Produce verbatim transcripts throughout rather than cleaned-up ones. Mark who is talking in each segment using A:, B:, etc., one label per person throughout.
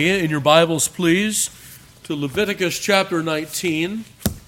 A: In your Bibles, please, to Leviticus chapter nineteen.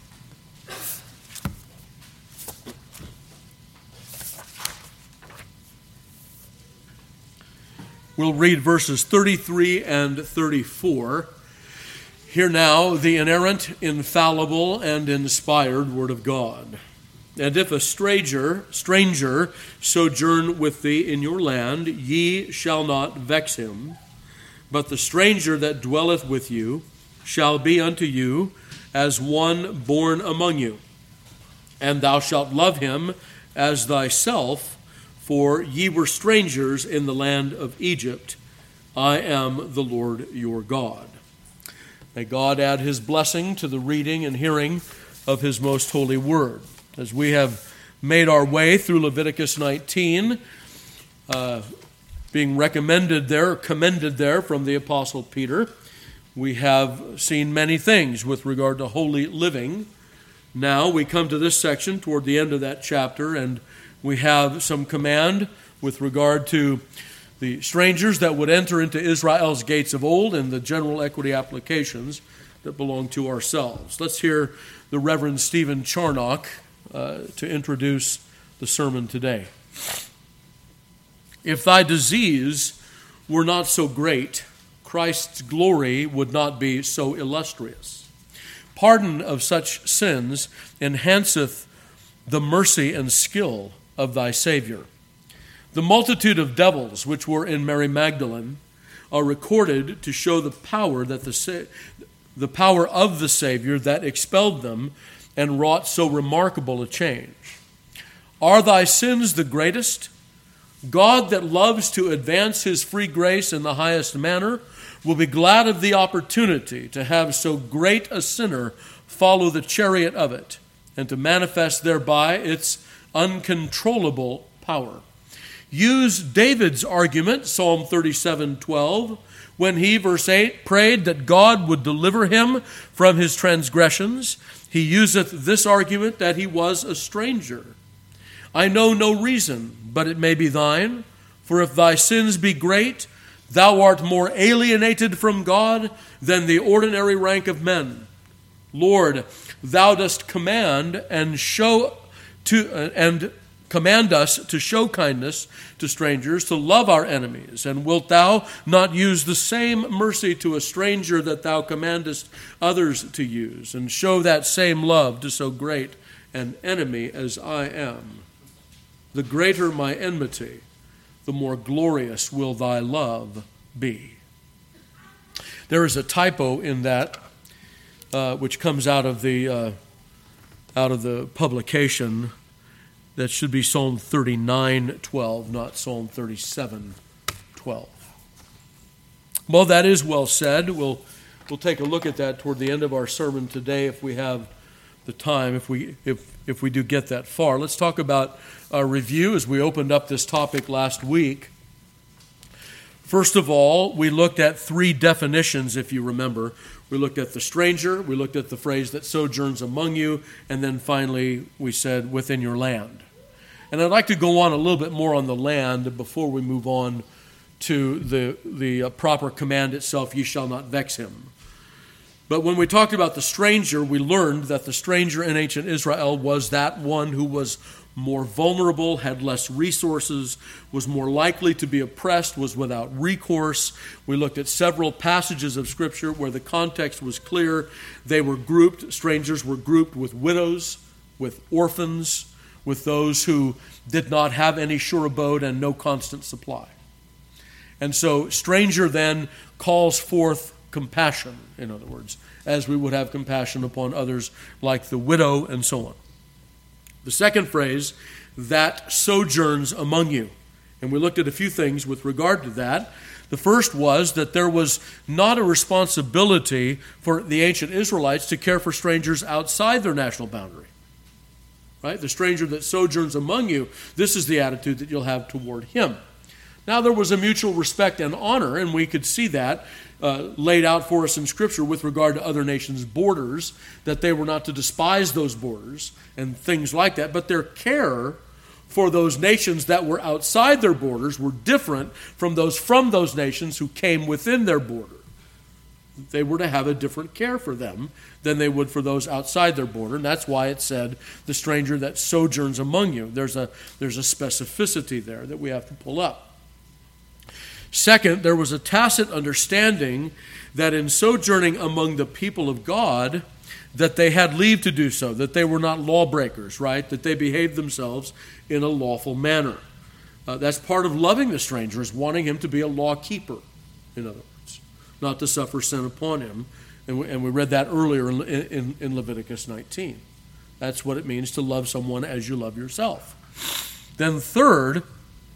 A: We'll read verses thirty-three and thirty-four. Hear now the inerrant, infallible, and inspired Word of God. And if a stranger, stranger sojourn with thee in your land, ye shall not vex him. But the stranger that dwelleth with you shall be unto you as one born among you. And thou shalt love him as thyself, for ye were strangers in the land of Egypt. I am the Lord your God. May God add his blessing to the reading and hearing of his most holy word. As we have made our way through Leviticus nineteen, uh, being recommended there, commended there from the Apostle Peter, we have seen many things with regard to holy living. Now we come to this section toward the end of that chapter, and we have some command with regard to the strangers that would enter into Israel's gates of old and the general equity applications that belong to ourselves. Let's hear the Reverend Stephen Charnock uh, to introduce the sermon today. If thy disease were not so great, Christ's glory would not be so illustrious. Pardon of such sins enhanceth the mercy and skill of thy Savior. The multitude of devils which were in Mary Magdalene are recorded to show the power that the the power of the Savior that expelled them and wrought so remarkable a change. Are thy sins the greatest? God that loves to advance his free grace in the highest manner will be glad of the opportunity to have so great a sinner follow the chariot of it and to manifest thereby its uncontrollable power. Use David's argument, Psalm thirty-seven twelve, when he, verse eight, prayed that God would deliver him from his transgressions. He useth this argument that he was a stranger. I know no reason, but it may be thine. For if thy sins be great, thou art more alienated from God than the ordinary rank of men. Lord, thou dost command and show to uh, and command us to show kindness to strangers, to love our enemies. And wilt thou not use the same mercy to a stranger that thou commandest others to use, and show that same love to so great an enemy as I am? The greater my enmity, the more glorious will thy love be. There is a typo in that, uh, which comes out of the uh, out of the publication. That should be Psalm thirty-nine twelve, not Psalm thirty-seven twelve. Well, that is well said. We'll we'll take a look at that toward the end of our sermon today, if we have the time, if we if if we do get that far. Let's talk about a review as we opened up this topic last week. First of all, we looked at three definitions, if you remember. We looked at the stranger, we looked at the phrase that sojourns among you, and then finally we said within your land. And I'd like to go on a little bit more on the land before we move on to the, the proper command itself, ye shall not vex him. But when we talked about the stranger, we learned that the stranger in ancient Israel was that one who was more vulnerable, had less resources, was more likely to be oppressed, was without recourse. We looked at several passages of Scripture where the context was clear. They were grouped, strangers were grouped with widows, with orphans, with those who did not have any sure abode and no constant supply. And so stranger then calls forth compassion, in other words, as we would have compassion upon others like the widow and so on. The second phrase, that sojourns among you. And we looked at a few things with regard to that. The first was that there was not a responsibility for the ancient Israelites to care for strangers outside their national boundary. Right? The stranger that sojourns among you, this is the attitude that you'll have toward him. Now there was a mutual respect and honor, and we could see that uh, laid out for us in Scripture with regard to other nations' borders, that they were not to despise those borders and things like that, but their care for those nations that were outside their borders were different from those from those nations who came within their border. They were to have a different care for them than they would for those outside their border. And that's why it said, the stranger that sojourns among you. There's a, there's a specificity there that we have to pull up. Second, there was a tacit understanding that in sojourning among the people of God, that they had leave to do so, that they were not lawbreakers, right? That they behaved themselves in a lawful manner. Uh, that's part of loving the stranger, is wanting him to be a law keeper, in other words, not to suffer sin upon him. And we, and we read that earlier in, in, in Leviticus nineteen. That's what it means to love someone as you love yourself. Then third,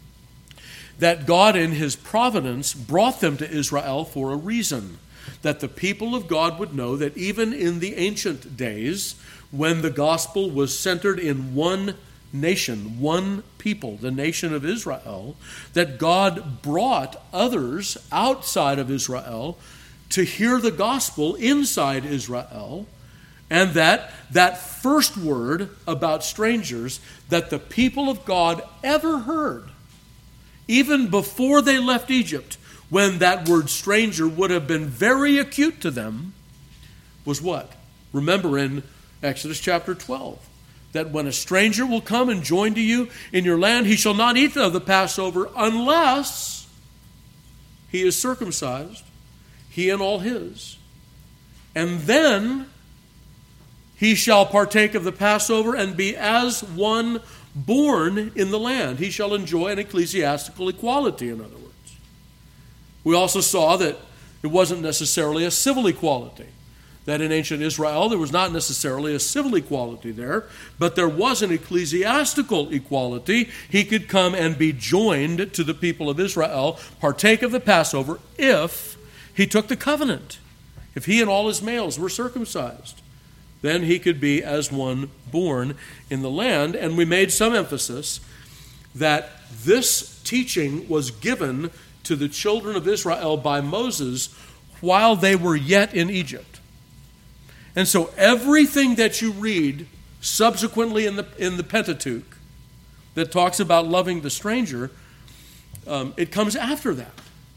A: that God in his providence brought them to Israel for a reason, that the people of God would know that even in the ancient days, when the gospel was centered in one nation, one people, the nation of Israel, that God brought others outside of Israel to hear the gospel inside Israel, and that that first word about strangers that the people of God ever heard, even before they left Egypt, when that word stranger would have been very acute to them, was what? Remember in Exodus chapter twelve, that when a stranger will come and join to you in your land, he shall not eat of the Passover unless he is circumcised, he and all his. And then he shall partake of the Passover and be as one born in the land. He shall enjoy an ecclesiastical equality, in other words. We also saw that it wasn't necessarily a civil equality. That in ancient Israel, there was not necessarily a civil equality there, but there was an ecclesiastical equality. He could come and be joined to the people of Israel, partake of the Passover, if he took the covenant. If he and all his males were circumcised, then he could be as one born in the land. And we made some emphasis that this teaching was given to the children of Israel by Moses while they were yet in Egypt. And so everything that you read subsequently in the, in the Pentateuch that talks about loving the stranger, um, it comes after that.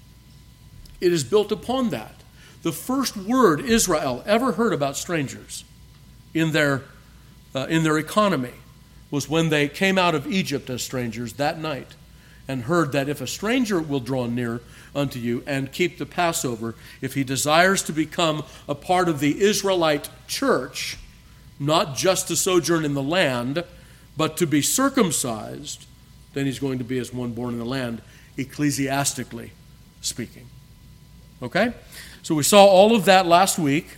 A: It is built upon that. The first word Israel ever heard about strangers in their, uh, in their economy was when they came out of Egypt as strangers that night, and heard that if a stranger will draw near unto you and keep the Passover, if he desires to become a part of the Israelite church, not just to sojourn in the land, but to be circumcised, then he's going to be as one born in the land, ecclesiastically speaking. Okay? So we saw all of that last week.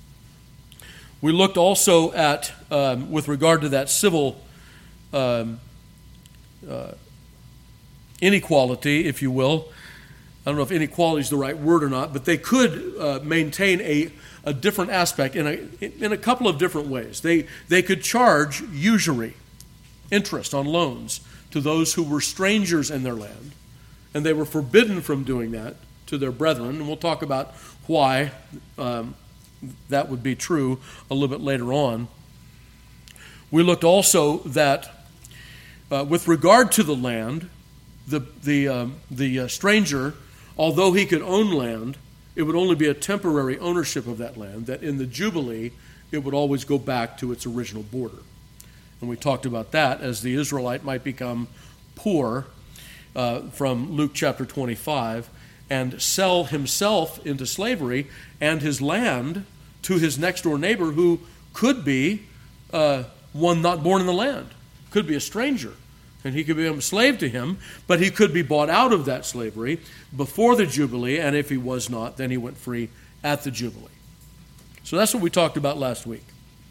A: We looked also at, um, with regard to that civil um, uh, inequality, if you will. I don't know if inequality is the right word or not, but they could uh, maintain a, a different aspect in a, in a couple of different ways. They, they could charge usury, interest on loans, to those who were strangers in their land, and they were forbidden from doing that to their brethren, and we'll talk about why um, that would be true a little bit later on. We looked also that uh, with regard to the land, the the um, the uh, stranger, although he could own land, it would only be a temporary ownership of that land, that in the Jubilee it would always go back to its original border. And we talked about that as the Israelite might become poor uh, from Luke chapter twenty-five and sell himself into slavery and his land to his next door neighbor, who could be uh, one not born in the land, could be a stranger. And he could become a slave to him, but he could be bought out of that slavery before the Jubilee, and if he was not, then he went free at the Jubilee. So that's what we talked about last week.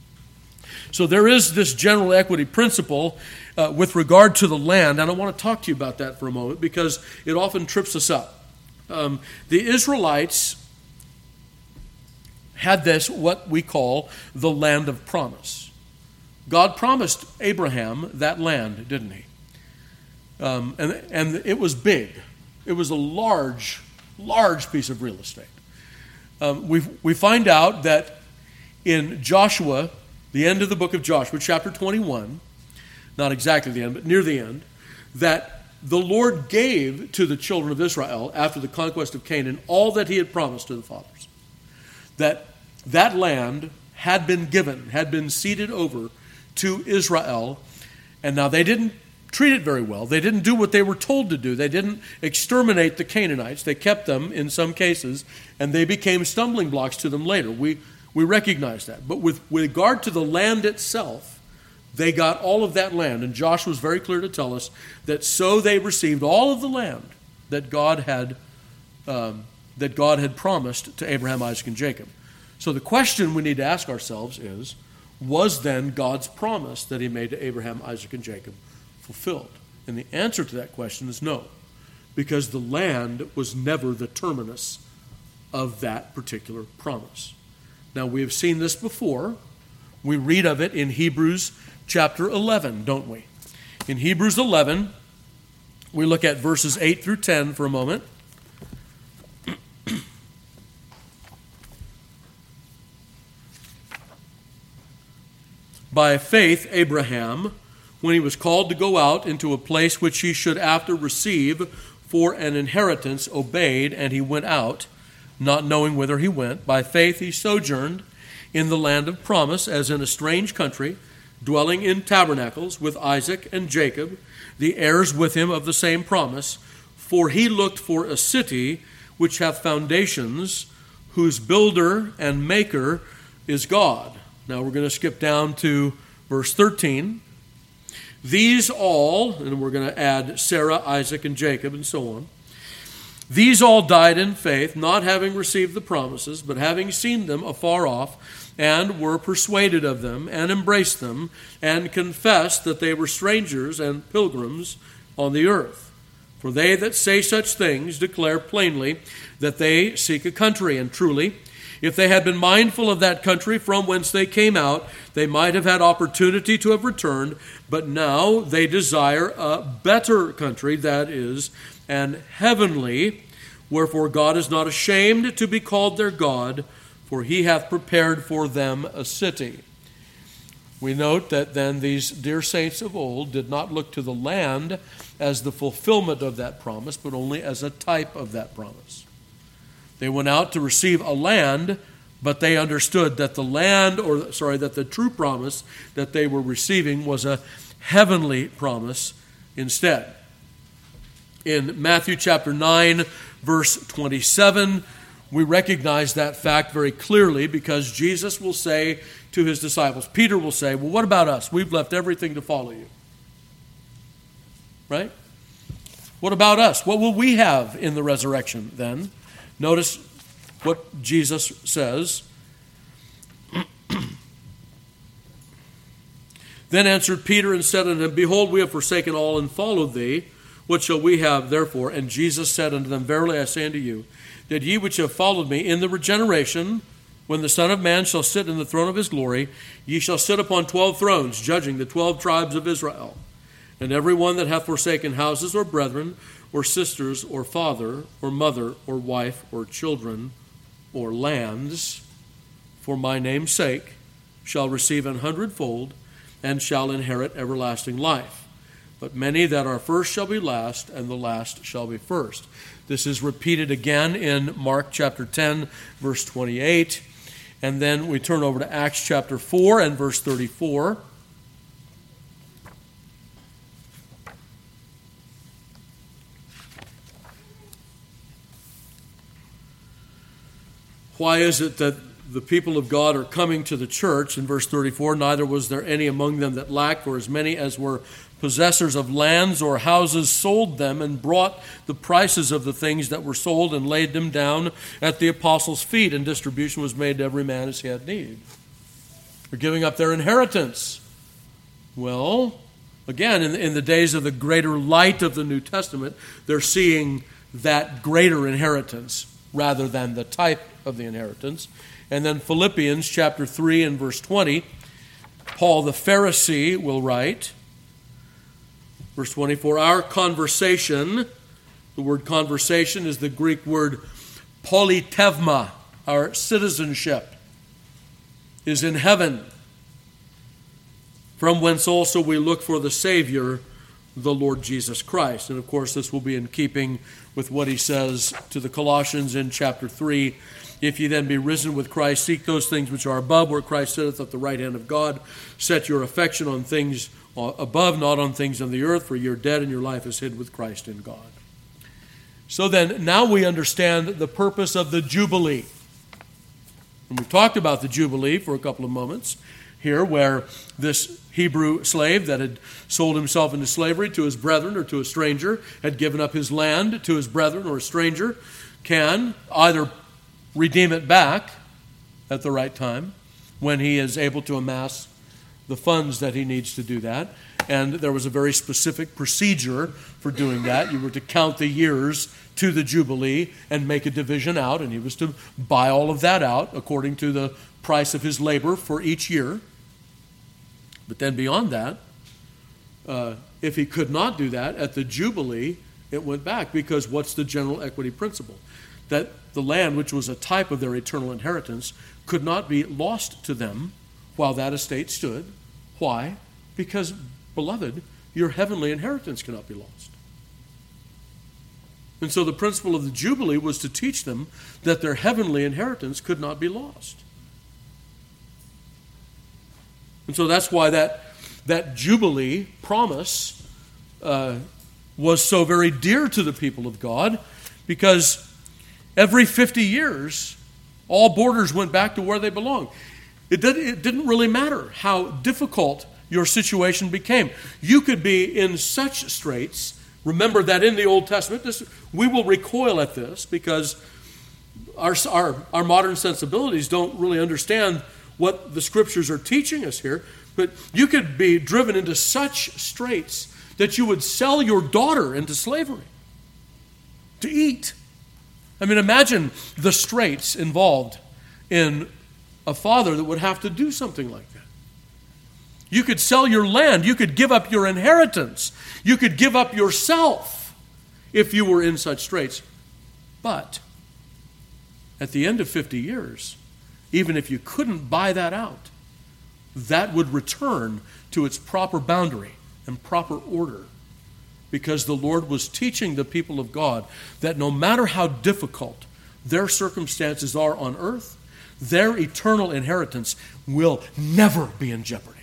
A: So there is this general equity principle uh, with regard to the land, and I want to talk to you about that for a moment because it often trips us up. Um, the Israelites had this, what we call the land of promise. God promised Abraham that land, didn't he? Um, and, and it was big. It was a large, large piece of real estate. Um, we we find out that in Joshua, the end of the book of Joshua, chapter twenty-one, not exactly the end, but near the end, that the Lord gave to the children of Israel after the conquest of Canaan all that he had promised to the fathers. that that land had been given, had been ceded over to Israel, and now they didn't treat it very well. They didn't do what they were told to do. They didn't exterminate the Canaanites. They kept them in some cases, and they became stumbling blocks to them later. We we recognize that. But with, with regard to the land itself, they got all of that land, and Joshua was very clear to tell us that so they received all of the land that God had um, that God had promised to Abraham, Isaac, and Jacob. So the question we need to ask ourselves is, was then God's promise that he made to Abraham, Isaac, and Jacob fulfilled? And the answer to that question is no, because the land was never the terminus of that particular promise. Now, we have seen this before. We read of it in Hebrews chapter eleven, don't we? In Hebrews eleven, we look at verses eight through ten for a moment. By faith, Abraham, when he was called to go out into a place which he should after receive for an inheritance, obeyed, and he went out, not knowing whither he went. By faith he sojourned in the land of promise, as in a strange country, dwelling in tabernacles with Isaac and Jacob, the heirs with him of the same promise. For he looked for a city which hath foundations, whose builder and maker is God. Now we're going to skip down to verse thirteen. These all, and we're going to add Sarah, Isaac, and Jacob, and so on. These all died in faith, not having received the promises, but having seen them afar off, and were persuaded of them, and embraced them, and confessed that they were strangers and pilgrims on the earth. For they that say such things declare plainly that they seek a country, and truly, if they had been mindful of that country from whence they came out, they might have had opportunity to have returned, but now they desire a better country, that is, an heavenly. Wherefore God is not ashamed to be called their God, for he hath prepared for them a city. We note that then these dear saints of old did not look to the land as the fulfillment of that promise, but only as a type of that promise. They went out to receive a land, but they understood that the land, or sorry, that the true promise that they were receiving was a heavenly promise instead. In Matthew chapter nine, verse twenty-seven, we recognize that fact very clearly, because Jesus will say to his disciples, Peter will say, well, what about us? We've left everything to follow you. Right? What about us? What will we have in the resurrection then? Notice what Jesus says. Then answered Peter and said unto him, Behold, we have forsaken all and followed thee. What shall we have therefore? And Jesus said unto them, Verily I say unto you, that ye which have followed me in the regeneration, when the Son of Man shall sit in the throne of his glory, ye shall sit upon twelve thrones, judging the twelve tribes of Israel. And every one that hath forsaken houses or brethren, or sisters, or father, or mother, or wife, or children, or lands, for my name's sake, shall receive an hundredfold, and shall inherit everlasting life. But many that are first shall be last, and the last shall be first. This is repeated again in Mark chapter ten, verse twenty-eight. And then we turn over to Acts chapter four and verse thirty-four. Why is it that the people of God are coming to the church? In verse thirty-four, neither was there any among them that lacked, for as many as were possessors of lands or houses sold them and brought the prices of the things that were sold and laid them down at the apostles' feet, and distribution was made to every man as he had need. They're giving up their inheritance. Well, again, in the, in the days of the greater light of the New Testament, they're seeing that greater inheritance rather than the type of the inheritance. And then Philippians chapter three and verse twenty, Paul the Pharisee will write, verse twenty-four, our conversation, the word conversation is the Greek word politevma, our citizenship, is in heaven, from whence also we look for the Savior, the Lord Jesus Christ. And of course this will be in keeping with what he says to the Colossians in chapter three If ye then be risen with Christ, seek those things which are above, where Christ sitteth at the right hand of God. Set your affection on things above, not on things on the earth, for you're dead and your life is hid with Christ in God. So then, now we understand the purpose of the Jubilee. And we've talked about the Jubilee for a couple of moments here, where this Hebrew slave that had sold himself into slavery to his brethren or to a stranger, had given up his land to his brethren or a stranger, can either redeem it back at the right time when he is able to amass the funds that he needs to do that. And there was a very specific procedure for doing that. You were to count the years to the Jubilee and make a division out, and he was to buy all of that out according to the price of his labor for each year. But then beyond that, uh, if he could not do that, at the Jubilee, it went back, because what's the general equity principle? That the land, which was a type of their eternal inheritance, could not be lost to them while that estate stood. Why? Because, beloved, your heavenly inheritance cannot be lost. And so the principle of the Jubilee was to teach them that their heavenly inheritance could not be lost. And so that's why that, that Jubilee promise uh, was so very dear to the people of God, because every fifty years, all borders went back to where they belonged. It, did, it didn't really matter how difficult your situation became. You could be in such straits. Remember that in the Old Testament, this, we will recoil at this because our, our, our modern sensibilities don't really understand what the Scriptures are teaching us here. But you could be driven into such straits that you would sell your daughter into slavery to eat. I mean, imagine the straits involved in a father that would have to do something like that. You could sell your land. You could give up your inheritance. You could give up yourself if you were in such straits. But at the end of fifty years, even if you couldn't buy that out, that would return to its proper boundary and proper order, because the Lord was teaching the people of God that no matter how difficult their circumstances are on earth, their eternal inheritance will never be in jeopardy.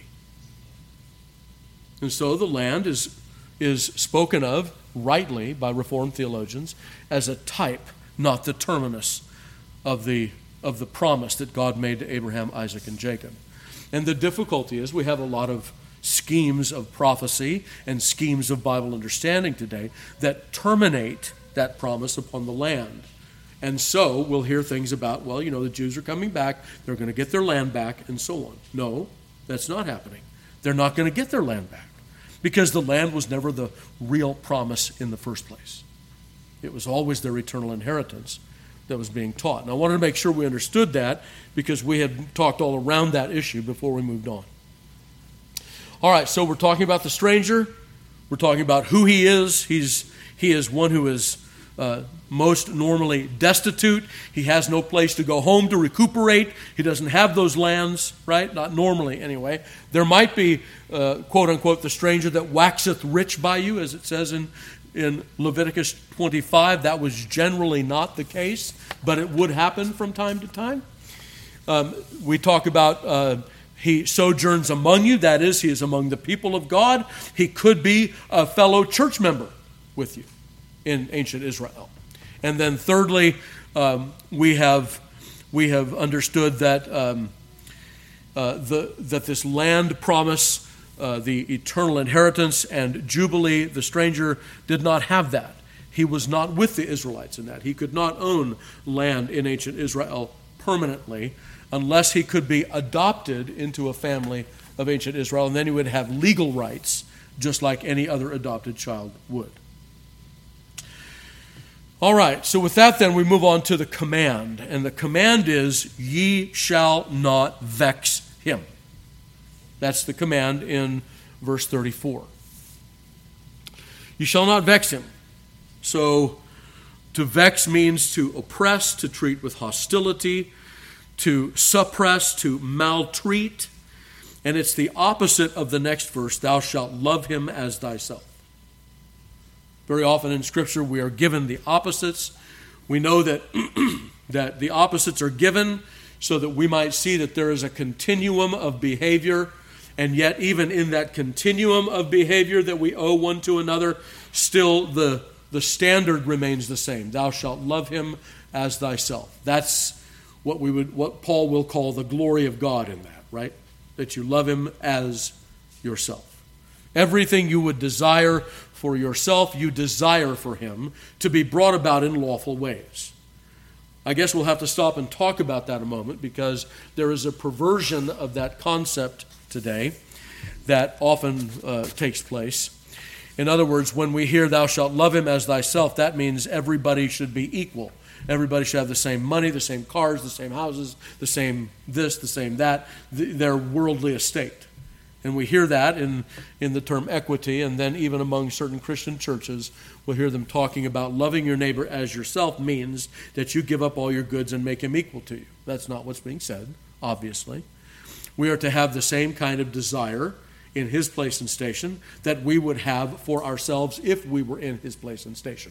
A: And so the land is, is spoken of rightly by Reformed theologians as a type, not the terminus of the, of the promise that God made to Abraham, Isaac, and Jacob. And the difficulty is we have a lot of schemes of prophecy and schemes of Bible understanding today that terminate that promise upon the land. And so we'll hear things about, well, you know, the Jews are coming back, they're going to get their land back, and so on. No, that's not happening. They're not going to get their land back, because the land was never the real promise in the first place. It was always their eternal inheritance that was being taught. And I wanted to make sure we understood that, because we had talked all around that issue before we moved on. All right, so we're talking about the stranger. We're talking about who he is. He's he is one who is uh, most normally destitute. He has no place to go home to recuperate. He doesn't have those lands, right? Not normally, anyway. There might be, uh, quote unquote, the stranger that waxeth rich by you, as it says in, in Leviticus twenty-five. That was generally not the case, but it would happen from time to time. Um, we talk about uh, he sojourns among you. That is, he is among the people of God. He could be a fellow church member with you in ancient Israel. And then thirdly, um, we have we have understood that um, uh, the that this land promise, uh, the eternal inheritance and Jubilee, the stranger did not have that. He was not with the Israelites in that. He could not own land in ancient Israel permanently unless he could be adopted into a family of ancient Israel, and then he would have legal rights just like any other adopted child would. All right, so with that then we move on to the command. And the command is, ye shall not vex him. That's the command in verse thirty-four. You shall not vex him. So to vex means to oppress, to treat with hostility, to suppress, to maltreat. And it's the opposite of the next verse, thou shalt love him as thyself. Very often in Scripture we are given the opposites. We know that that the opposites are given so that we might see that there is a continuum of behavior, and yet even in that continuum of behavior that we owe one to another, still the, the standard remains the same. Thou shalt love him as thyself. That's what we would, what Paul will call the glory of God in that, right? That you love him as yourself. Everything you would desire for yourself, you desire for him to be brought about in lawful ways. I guess we'll have to stop and talk about that a moment, because there is a perversion of that concept today that often uh, takes place. In other words, when we hear thou shalt love him as thyself, that means everybody should be equal. Everybody should have the same money, the same cars, the same houses, the same this, the same that, their worldly estate. And we hear that in, in the term equity, and then even among certain Christian churches, we'll hear them talking about loving your neighbor as yourself means that you give up all your goods and make him equal to you. That's not what's being said, obviously. We are to have the same kind of desire in his place and station that we would have for ourselves if we were in his place and station.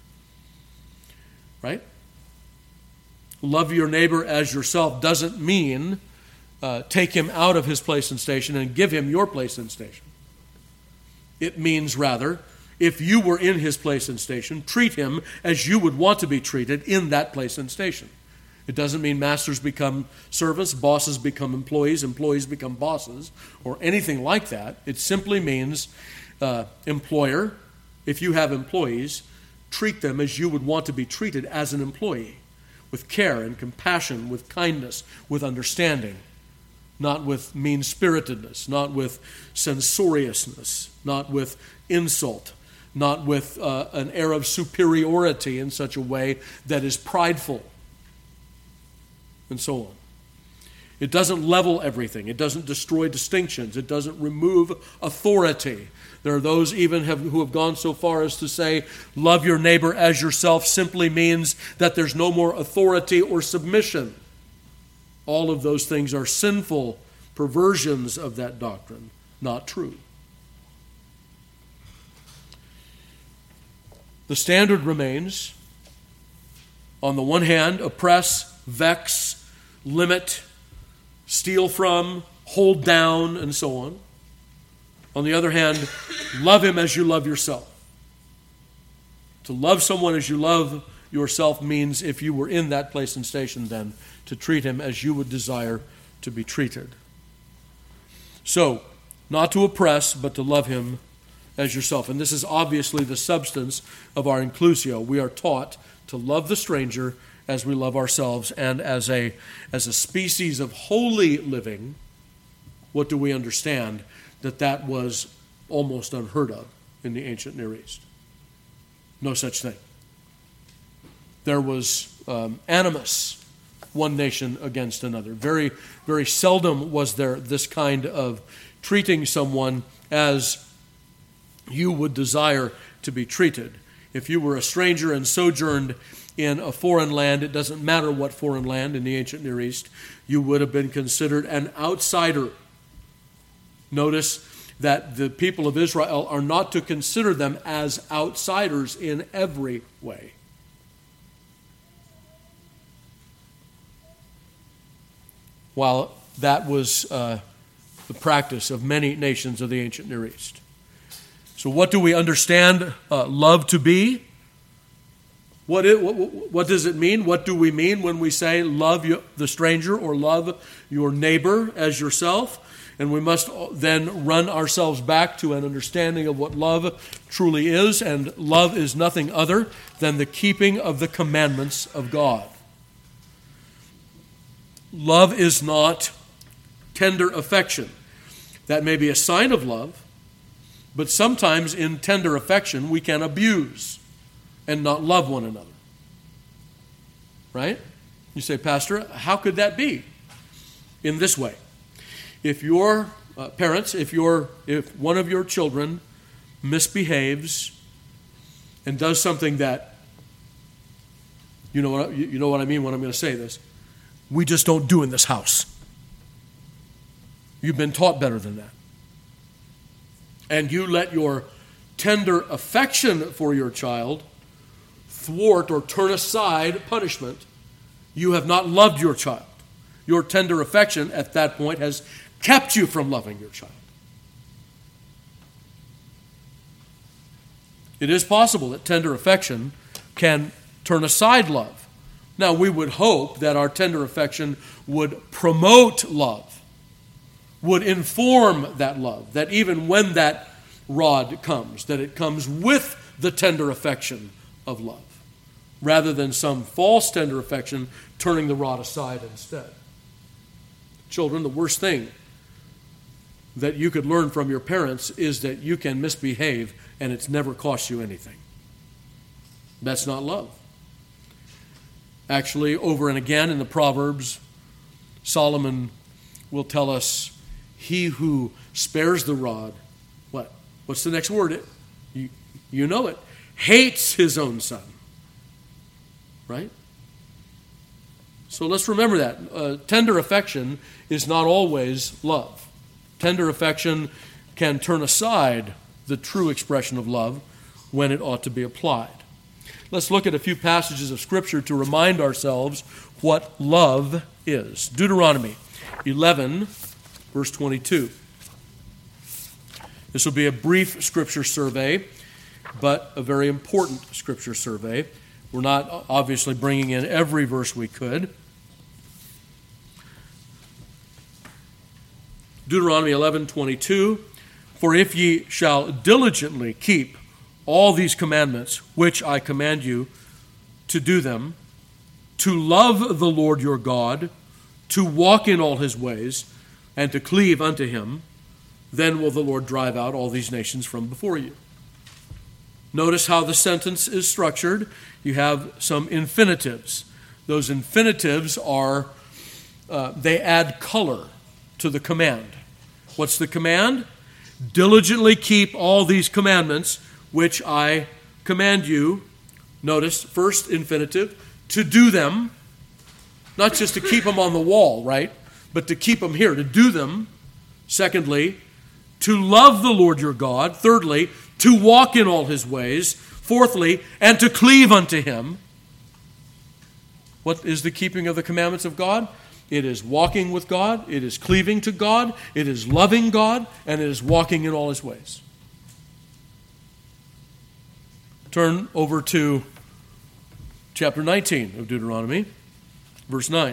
A: Right? Love your neighbor as yourself doesn't mean uh, take him out of his place and station and give him your place and station. It means rather, if you were in his place and station, treat him as you would want to be treated in that place and station. It doesn't mean masters become servants, bosses become employees, employees become bosses, or anything like that. It simply means, uh, employer, if you have employees, treat them as you would want to be treated as an employee, with care and compassion, with kindness, with understanding, not with mean-spiritedness, not with censoriousness, not with insult, not with uh, an air of superiority in such a way that is prideful, and so on. It doesn't level everything. It doesn't destroy distinctions. It doesn't remove authority. There are those even have, who have gone so far as to say, love your neighbor as yourself simply means that there's no more authority or submission. All of those things are sinful perversions of that doctrine, not true. The standard remains, on the one hand, oppress, vex, limit, steal from, hold down, and so on. On the other hand, love him as you love yourself. To love someone as you love yourself means, if you were in that place and station then, to treat him as you would desire to be treated. So, not to oppress, but to love him as yourself. And this is obviously the substance of our inclusio. We are taught to love the stranger as we love ourselves, and as a, as a species of holy living, what do we understand? That that was almost unheard of in the ancient Near East. No such thing. There was um, animus, one nation against another. Very, very seldom was there this kind of treating someone as you would desire to be treated. If you were a stranger and sojourned in a foreign land, it doesn't matter what foreign land in the ancient Near East, you would have been considered an outsider. Notice that the people of Israel are not to consider them as outsiders in every way. While that was uh, the practice of many nations of the ancient Near East. So what do we understand uh, love to be? What, it, what, what does it mean? What do we mean when we say love you, the stranger, or love your neighbor as yourself? And we must then run ourselves back to an understanding of what love truly is. And love is nothing other than the keeping of the commandments of God. Love is not tender affection. That may be a sign of love, but sometimes in tender affection we can abuse and not love one another. Right? You say, Pastor, how could that be? In this way. If your uh, parents, if your if one of your children misbehaves and does something that, you know what you know what I mean when I'm going to say this, we just don't do in this house. You've been taught better than that. And you let your tender affection for your child thwart or turn aside punishment You have not loved your child. Your tender affection at that point has kept you from loving your child. It is possible that tender affection can turn aside love. Now, we would hope that our tender affection would promote love, would inform that love, that even when that rod comes, that it comes with the tender affection of love, rather than some false tender affection turning the rod aside instead. Children, the worst thing that you could learn from your parents is that you can misbehave and it's never cost you anything. That's not love. Actually, over and again in the Proverbs, Solomon will tell us, he who spares the rod, what? What's the next word? You, you know it. Hates his own son. Right? So let's remember that. Uh, tender affection is not always love. Tender affection can turn aside the true expression of love when it ought to be applied. Let's look at a few passages of Scripture to remind ourselves what love is. Deuteronomy eleven, verse twenty-two. This will be a brief Scripture survey, but a very important Scripture survey. We're not obviously bringing in every verse we could. Deuteronomy eleven twenty-two, for if ye shall diligently keep all these commandments which I command you to do them, to love the Lord your God, to walk in all his ways, and to cleave unto him, then will the Lord drive out all these nations from before you. Notice how the sentence is structured. You have some infinitives. Those infinitives are, uh, they add color to the command. What's the command? Diligently keep all these commandments which I command you. Notice, first infinitive, to do them. Not just to keep them on the wall, right? But to keep them here, to do them. Secondly, to love the Lord your God. Thirdly, to walk in all his ways. Fourthly, and to cleave unto him. What is the keeping of the commandments of God? It is walking with God, it is cleaving to God, it is loving God, and it is walking in all his ways. Turn over to chapter nineteen of Deuteronomy, verse nine.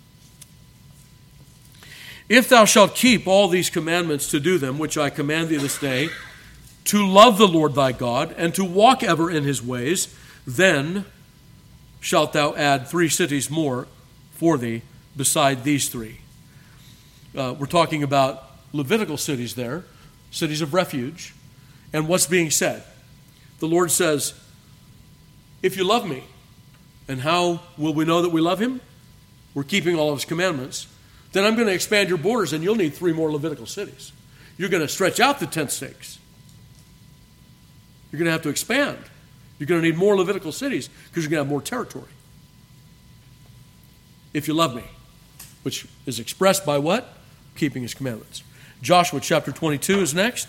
A: If thou shalt keep all these commandments to do them, which I command thee this day, to love the Lord thy God, and to walk ever in his ways, then shalt thou add three cities more for thee beside these three. Uh, we're talking about Levitical cities there, cities of refuge. And what's being said? The Lord says, if you love me, and how will we know that we love him? We're keeping all of his commandments. Then I'm going to expand your borders and you'll need three more Levitical cities. You're going to stretch out the tent stakes. You're going to have to expand. You're going to need more Levitical cities because you're going to have more territory. If you love me, which is expressed by what? Keeping his commandments. Joshua chapter twenty-two is next.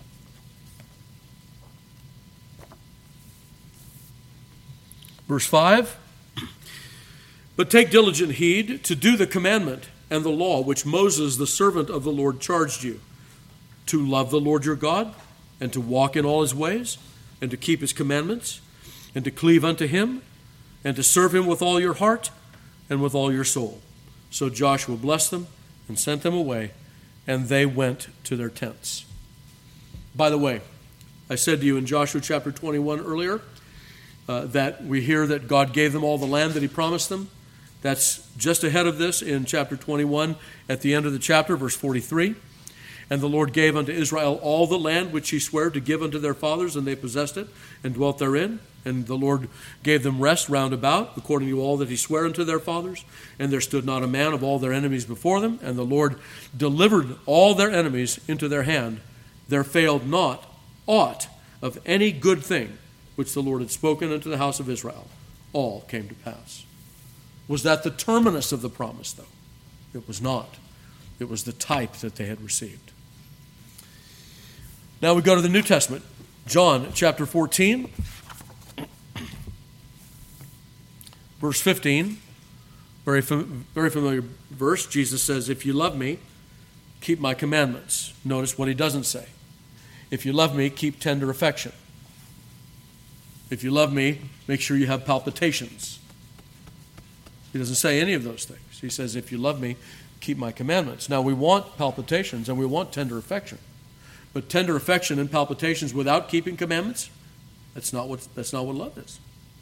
A: Verse five. But take diligent heed to do the commandment and the law which Moses, the servant of the Lord, charged you, to love the Lord your God, and to walk in all his ways, and to keep his commandments, and to cleave unto him, and to serve him with all your heart and with all your soul. So Joshua blessed them and sent them away, and they went to their tents. By the way, I said to you in Joshua chapter twenty-one earlier uh, that we hear that God gave them all the land that he promised them. That's just ahead of this in chapter twenty-one, at the end of the chapter, verse forty-three. And the Lord gave unto Israel all the land which he sware to give unto their fathers, and they possessed it and dwelt therein. And the Lord gave them rest round about, according to all that he sware unto their fathers. And there stood not a man of all their enemies before them. And the Lord delivered all their enemies into their hand. There failed not aught of any good thing which the Lord had spoken unto the house of Israel. All came to pass. Was that the terminus of the promise, though? It was not. It was the type that they had received. Now we go to the New Testament. John chapter fourteen. Verse fifteen, Very, fam- very familiar verse. Jesus says, if you love me, keep my commandments. Notice what he doesn't say. If you love me, keep tender affection. If you love me, make sure you have palpitations. He doesn't say any of those things. He says, if you love me, keep my commandments. Now, we want palpitations and we want tender affection. But tender affection and palpitations without keeping commandments, that's not what, that's not what love is.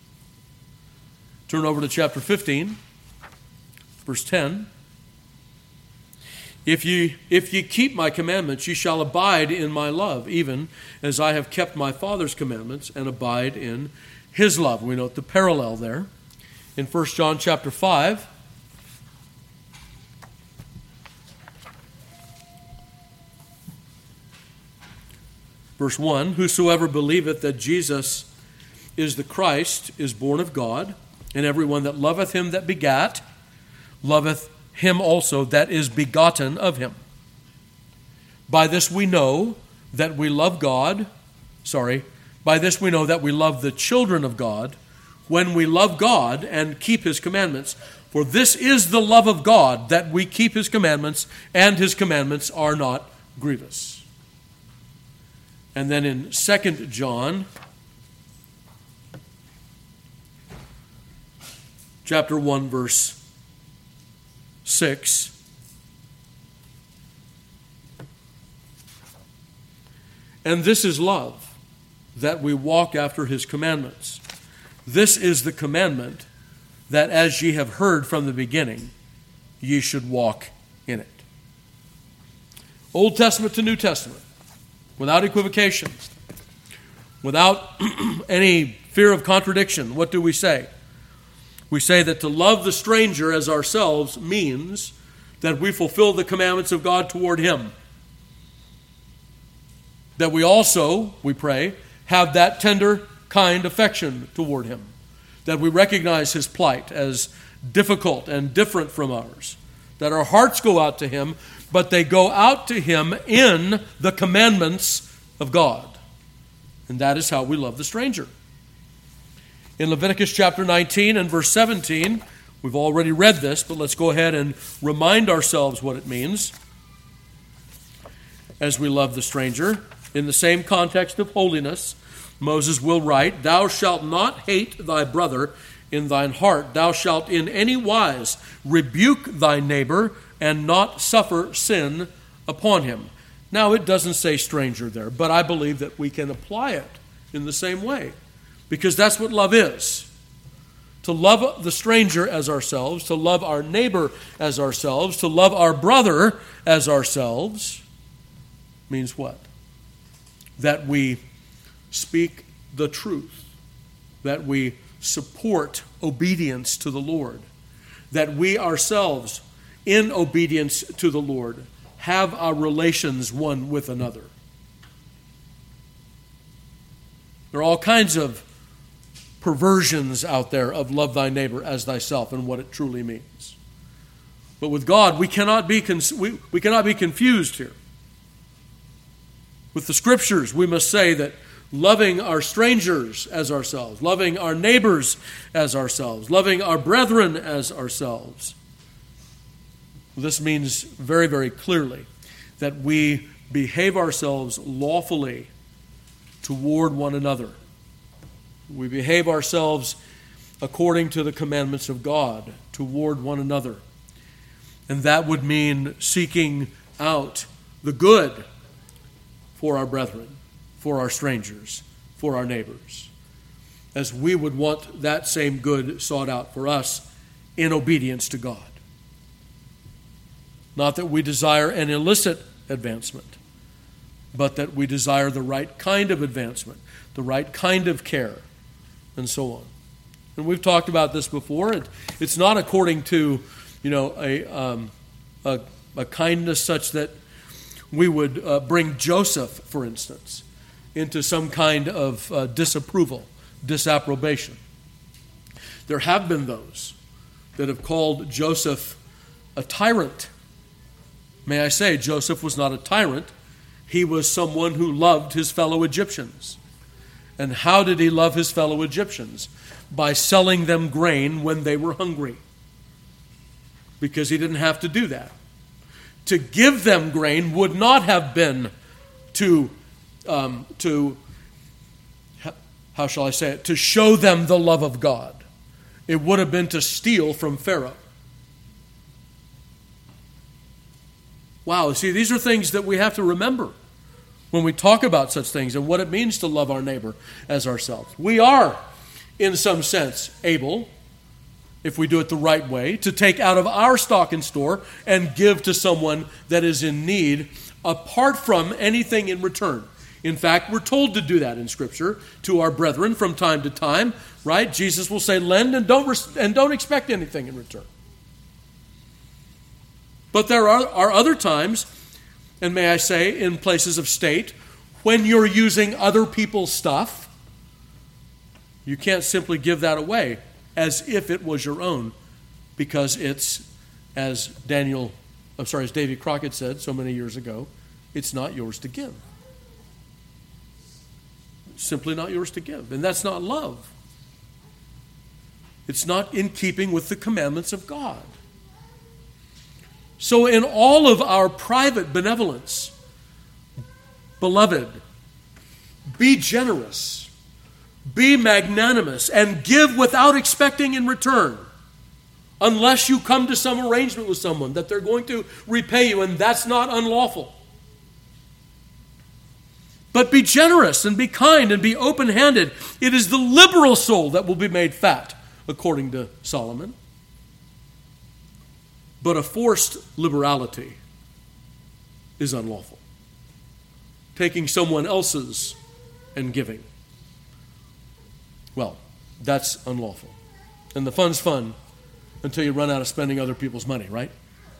A: Turn over to chapter fifteen. Verse ten, if ye, if ye keep my commandments, ye shall abide in my love, even as I have kept my Father's commandments and abide in his love. We note the parallel there. In First John chapter five, verse one, whosoever believeth that Jesus is the Christ is born of God, and everyone that loveth him that begat loveth him also that is begotten of him. By this we know that we love God, sorry, by this we know that we love the children of God, when we love God and keep his commandments. For this is the love of God, that we keep his commandments, and his commandments are not grievous. And then in Second John, chapter one, verse six. And this is love, that we walk after his commandments. This is the commandment, that as ye have heard from the beginning, ye should walk in it. Old Testament to New Testament, without equivocation, without any fear of contradiction, what do we say? We say that to love the stranger as ourselves means that we fulfill the commandments of God toward him. That we also, we pray, have that tender, kind affection toward him. That we recognize his plight as difficult and different from ours. That our hearts go out to him, but they go out to him in the commandments of God. And that is how we love the stranger. In Leviticus chapter nineteen and verse seventeen, we've already read this, but let's go ahead and remind ourselves what it means as we love the stranger. In the same context of holiness, Moses will write, thou shalt not hate thy brother in thine heart. Thou shalt in any wise rebuke thy neighbor and not suffer sin upon him. Now, it doesn't say stranger there, but I believe that we can apply it in the same way. Because that's what love is. To love the stranger as ourselves, to love our neighbor as ourselves, to love our brother as ourselves, means what? That we speak the truth, that we support obedience to the Lord, that we ourselves, in obedience to the Lord, have our relations one with another. There are all kinds of perversions out there of love thy neighbor as thyself and what it truly means. But with God, we cannot be cons- we, we cannot be confused here. With the Scriptures, we must say that loving our strangers as ourselves, loving our neighbors as ourselves, loving our brethren as ourselves. This means very, very clearly that we behave ourselves lawfully toward one another. We behave ourselves according to the commandments of God toward one another. And that would mean seeking out the good for our brethren, for our strangers, for our neighbors, as we would want that same good sought out for us in obedience to God. Not that we desire an illicit advancement, but that we desire the right kind of advancement, the right kind of care, and so on. And we've talked about this before. It, it's not according to, you know, a, um, a, a kindness such that we would uh, bring Joseph, for instance, into some kind of uh, disapproval, disapprobation. There have been those that have called Joseph a tyrant. May I say, Joseph was not a tyrant. He was someone who loved his fellow Egyptians. And how did he love his fellow Egyptians? By selling them grain when they were hungry. because he didn't have to do that. To give them grain would not have been to, um, to how shall I say it, to show them the love of God. It would have been to steal from Pharaoh. Wow, see, these are things that we have to remember when we talk about such things and what it means to love our neighbor as ourselves. We are, in some sense, able, if we do it the right way, to take out of our stock and store and give to someone that is in need, apart from anything in return. In fact, we're told to do that in Scripture to our brethren from time to time, right? Jesus will say, lend and don't, res- and don't expect anything in return. But there are, are other times, and may I say, in places of state, when you're using other people's stuff, you can't simply give that away as if it was your own, because it's, as Daniel, I'm sorry, as Davy Crockett said so many years ago, it's not yours to give. It's simply not yours to give. And that's not love. It's not in keeping with the commandments of God. So in all of our private benevolence, beloved, be generous, be magnanimous, and give without expecting in return, unless you come to some arrangement with someone that they're going to repay you, and that's not unlawful. But be generous and be kind and be open-handed. It is the liberal soul that will be made fat, according to Solomon. But a forced liberality is unlawful. Taking someone else's and giving. Well, that's unlawful. And the fun's fun until you run out of spending other people's money, right?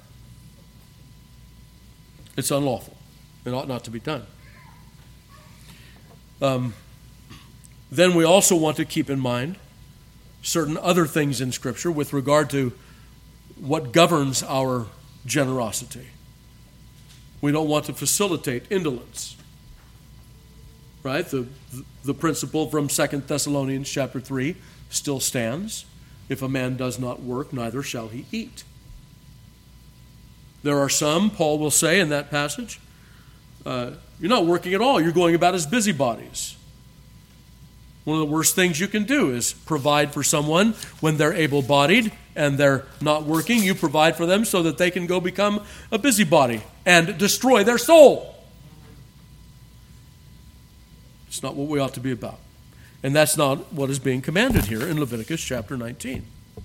A: It's unlawful. It ought not to be done. Um, then we also want to keep in mind certain other things in Scripture with regard to what governs our generosity. We don't want to facilitate indolence. Right? The, the principle from Second Thessalonians chapter three still stands. If a man does not work, neither shall he eat. There are some, Paul will say in that passage, uh, you're not working at all. You're going about as busybodies. One of the worst things you can do is provide for someone when they're able-bodied and they're not working. You provide for them so that they can go become a busybody and destroy their soul. It's not what we ought to be about. And that's not what is being commanded here in Leviticus chapter nineteen.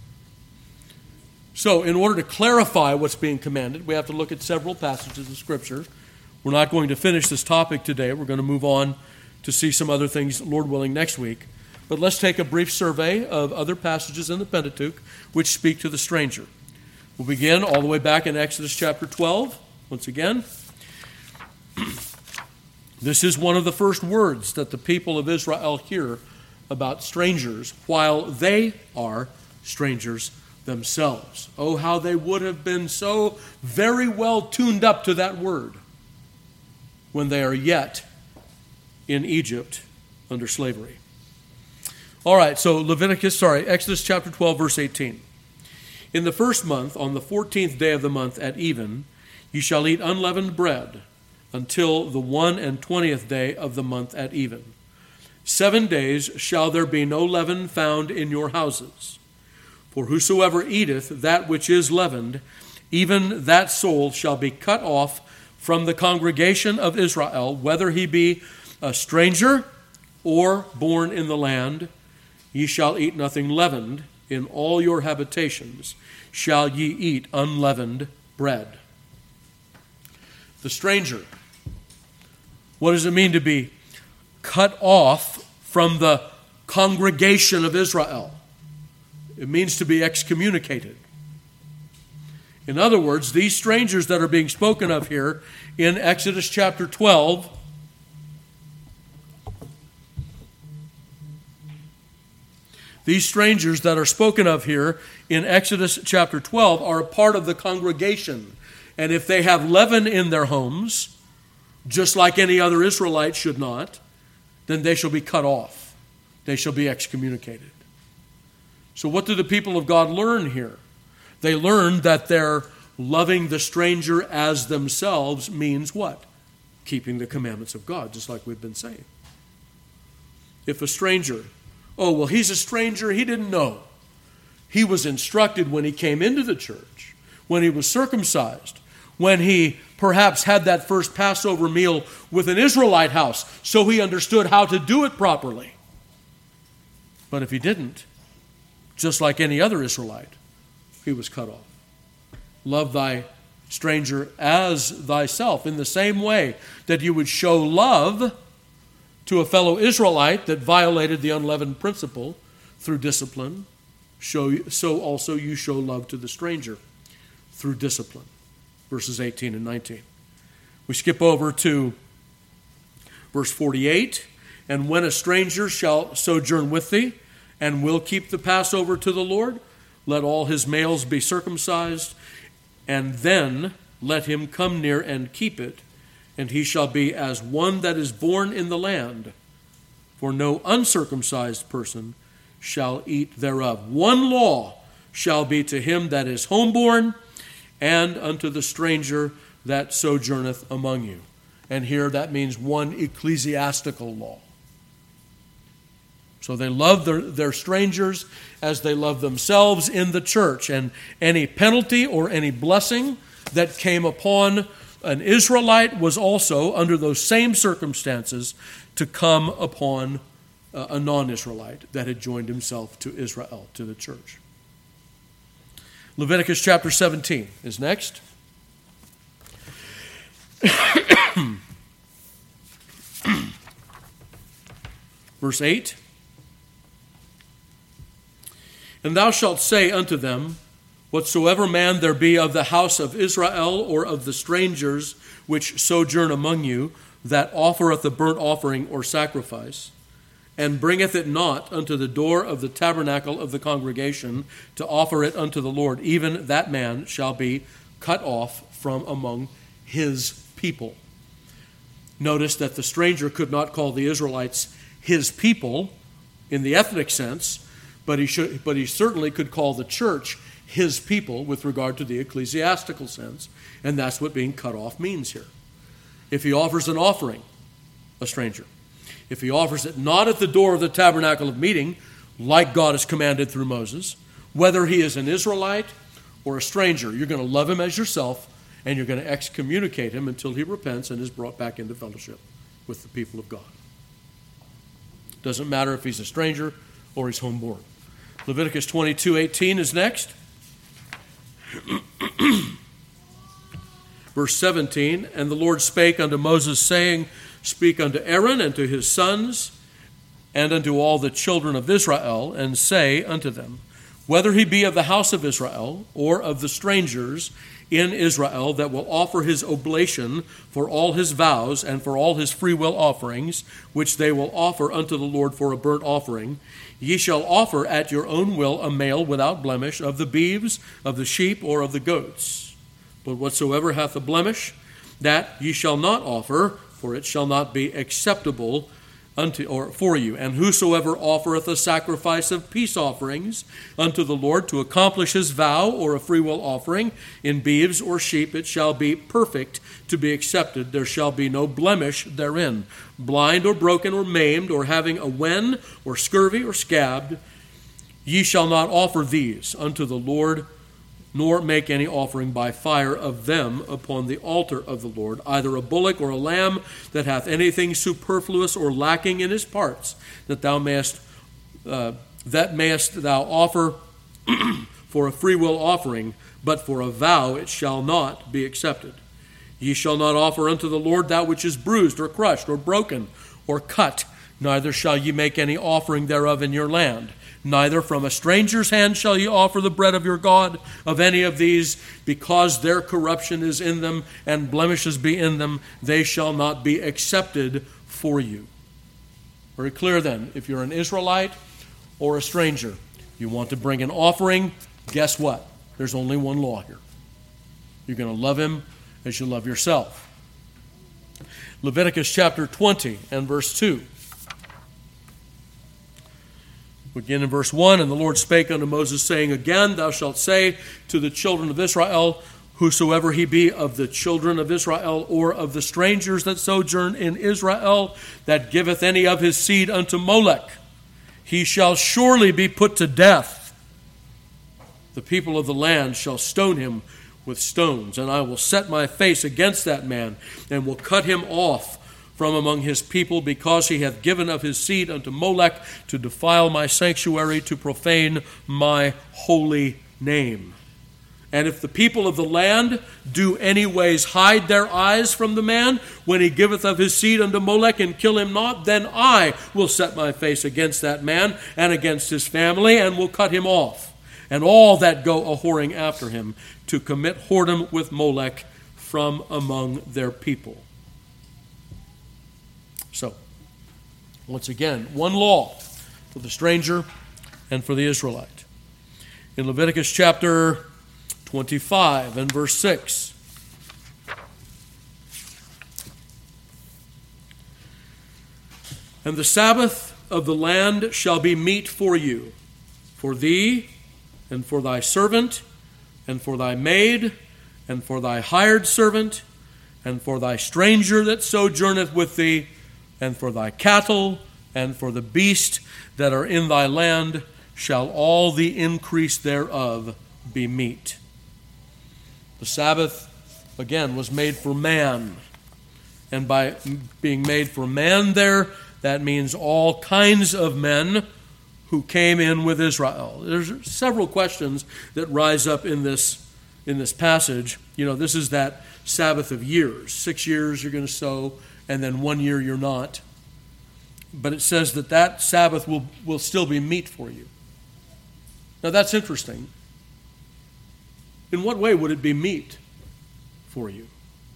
A: So in order to clarify what's being commanded, we have to look at several passages of Scripture. We're not going to finish this topic today. We're going to move on to see some other things, Lord willing, next week. But let's take a brief survey of other passages in the Pentateuch which speak to the stranger. We'll begin all the way back in Exodus chapter twelve. Once again, this is one of the first words that the people of Israel hear about strangers while they are strangers themselves. Oh, how they would have been so very well tuned up to that word when they are yet in Egypt under slavery. All right, so Leviticus, sorry, Exodus chapter twelve, verse eighteen. In the first month, on the fourteenth day of the month at even, you shall eat unleavened bread until the one and twentieth day of the month at even. Seven days shall there be no leaven found in your houses. For whosoever eateth that which is leavened, even that soul shall be cut off from the congregation of Israel, whether he be a stranger or born in the land. Ye shall eat nothing leavened. In all your habitations shall ye eat unleavened bread. The stranger. What does it mean to be cut off from the congregation of Israel? It means to be excommunicated. In other words, these strangers that are being spoken of here in Exodus chapter twelve, these strangers that are spoken of here in Exodus chapter twelve are a part of the congregation. And if they have leaven in their homes, just like any other Israelite should not, then they shall be cut off. They shall be excommunicated. So what do the people of God learn here? They learned that their loving the stranger as themselves means what? Keeping the commandments of God, just like we've been saying. If a stranger, oh, well, he's a stranger, he didn't know. He was instructed when he came into the church, when he was circumcised, when he perhaps had that first Passover meal with an Israelite house, so he understood how to do it properly. But if he didn't, just like any other Israelite, he was cut off. Love thy stranger as thyself, in the same way that you would show love to a fellow Israelite that violated the unleavened principle through discipline, show, so also you show love to the stranger through discipline. Verses eighteen and nineteen. We skip over to verse forty-eight. And when a stranger shall sojourn with thee, and will keep the Passover to the Lord, let all his males be circumcised, and then let him come near and keep it, and he shall be as one that is born in the land. For no uncircumcised person shall eat thereof. One law shall be to him that is homeborn, and unto the stranger that sojourneth among you. And here that means one ecclesiastical law. So they love their, their strangers as they love themselves in the church. And any penalty or any blessing that came upon an Israelite was also, under those same circumstances, to come upon a non-Israelite that had joined himself to Israel, to the church. Leviticus chapter seventeen is next. Verse eight. And thou shalt say unto them, whatsoever man there be of the house of Israel or of the strangers which sojourn among you, that offereth a burnt offering or sacrifice, and bringeth it not unto the door of the tabernacle of the congregation to offer it unto the Lord, even that man shall be cut off from among his people. Notice that the stranger could not call the Israelites his people in the ethnic sense, but he should, but he certainly could call the church his people with regard to the ecclesiastical sense, and that's what being cut off means here. If he offers an offering, a stranger, if he offers it not at the door of the tabernacle of meeting, like God has commanded through Moses, whether he is an Israelite or a stranger, you're going to love him as yourself, and you're going to excommunicate him until he repents and is brought back into fellowship with the people of God. Doesn't matter if he's a stranger or he's homeborn. Leviticus twenty-two eighteen is next. Verse seventeen, and the Lord spake unto Moses, saying, speak unto Aaron and to his sons, and unto all the children of Israel, and say unto them, whether he be of the house of Israel, or of the strangers in Israel that will offer his oblation for all his vows and for all his freewill offerings, which they will offer unto the Lord for a burnt offering, ye shall offer at your own will a male without blemish of the beeves, of the sheep, or of the goats. But whatsoever hath a blemish, that ye shall not offer, for it shall not be acceptable unto or for you. And whosoever offereth a sacrifice of peace offerings unto the Lord to accomplish his vow, or a freewill offering in beeves or sheep, it shall be perfect to be accepted. There shall be no blemish therein. Blind or broken or maimed, or having a wen or scurvy or scabbed, ye shall not offer these unto the Lord, nor make any offering by fire of them upon the altar of the Lord, either a bullock or a lamb that hath anything superfluous or lacking in his parts, that thou mayest uh, that mayest thou offer for a freewill offering, but for a vow it shall not be accepted. Ye shall not offer unto the Lord that which is bruised or crushed or broken or cut, neither shall ye make any offering thereof in your land. Neither from a stranger's hand shall ye offer the bread of your God of any of these, because their corruption is in them and blemishes be in them, they shall not be accepted for you. Very clear then, if you're an Israelite or a stranger, you want to bring an offering, guess what? There's only one law here. You're going to love him as you love yourself. Leviticus chapter twenty and verse two. Again in verse one, and the Lord spake unto Moses, saying, Again thou shalt say to the children of Israel, whosoever he be of the children of Israel, or of the strangers that sojourn in Israel, that giveth any of his seed unto Molech, he shall surely be put to death. The people of the land shall stone him with stones, and I will set my face against that man, and will cut him off from among his people, because he hath given of his seed unto Molech, to defile my sanctuary, to profane my holy name. And if the people of the land do anyways hide their eyes from the man, when he giveth of his seed unto Molech, and kill him not, then I will set my face against that man, and against his family, and will cut him off, and all that go a-whoring after him, to commit whoredom with Molech from among their people. So, once again, one law for the stranger and for the Israelite. In Leviticus chapter twenty-five and verse six. And the Sabbath of the land shall be meat for you, for thee, and for thy servant, and for thy maid, and for thy hired servant, and for thy stranger that sojourneth with thee, and for thy cattle, and for the beast that are in thy land, shall all the increase thereof be meat. The Sabbath, again, was made for man. And by being made for man there, that means all kinds of men who came in with Israel. There's several questions that rise up in this, in this passage. You know, this is that Sabbath of years. Six years you're going to sow, and then one year you're not. But it says that that Sabbath will, will still be meat for you. Now that's interesting. In what way would it be meat for you?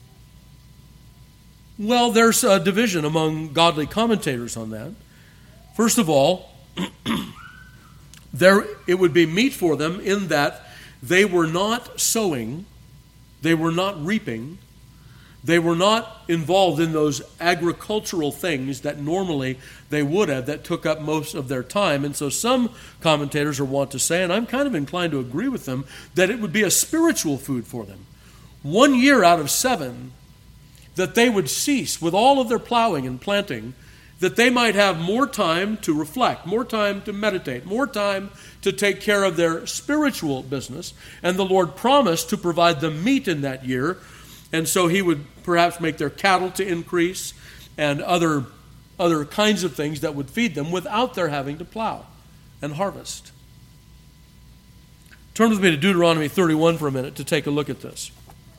A: Well, there's a division among godly commentators on that. First of all, there it would be meat for them in that they were not sowing, they were not reaping, they were not involved in those agricultural things that normally they would have, that took up most of their time. And so some commentators are wont to say, and I'm kind of inclined to agree with them, that it would be a spiritual food for them. One year out of seven, that they would cease with all of their plowing and planting, that they might have more time to reflect, more time to meditate, more time to take care of their spiritual business. And the Lord promised to provide them meat in that year. And so he would perhaps make their cattle to increase and other, other kinds of things that would feed them without their having to plow and harvest. Turn with me to Deuteronomy thirty-one for a minute to take a look at this.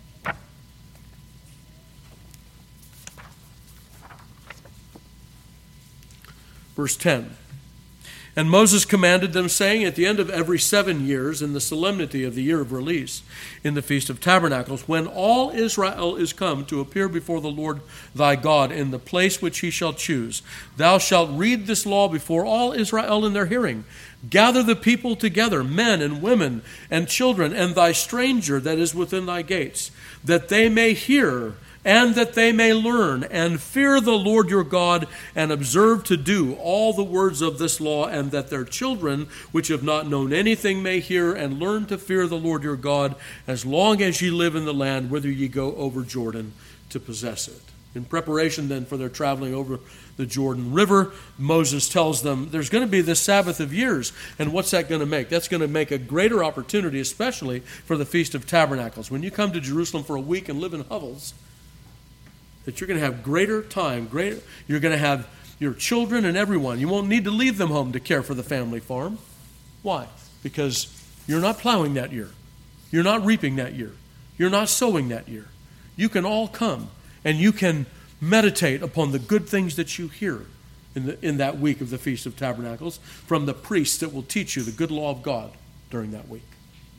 A: Verse ten. And Moses commanded them, saying, at the end of every seven years, in the solemnity of the year of release, in the Feast of Tabernacles, when all Israel is come to appear before the Lord thy God in the place which he shall choose, thou shalt read this law before all Israel in their hearing. Gather the people together, men and women and children, and thy stranger that is within thy gates, that they may hear and that they may learn and fear the Lord your God, and observe to do all the words of this law, and that their children, which have not known anything, may hear and learn to fear the Lord your God, as long as ye live in the land whither ye go over Jordan to possess it. In preparation then for their traveling over the Jordan River, Moses tells them there's going to be this Sabbath of years. And what's that going to make? That's going to make a greater opportunity, especially for the Feast of Tabernacles. When you come to Jerusalem for a week and live in hovels, that you're going to have greater time, greater, you're going to have your children and everyone. You won't need to leave them home to care for the family farm. Why? Because you're not plowing that year. You're not reaping that year. You're not sowing that year. You can all come and you can meditate upon the good things that you hear in, the, in that week of the Feast of Tabernacles from the priests that will teach you the good law of God during that week.